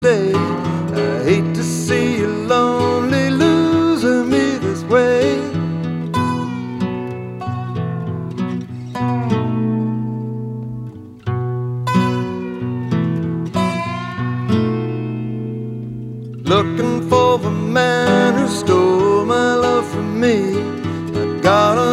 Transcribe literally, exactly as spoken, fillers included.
day. I hate to see you lonely, losing me this way. Looking for the man who stole my love from me. I got a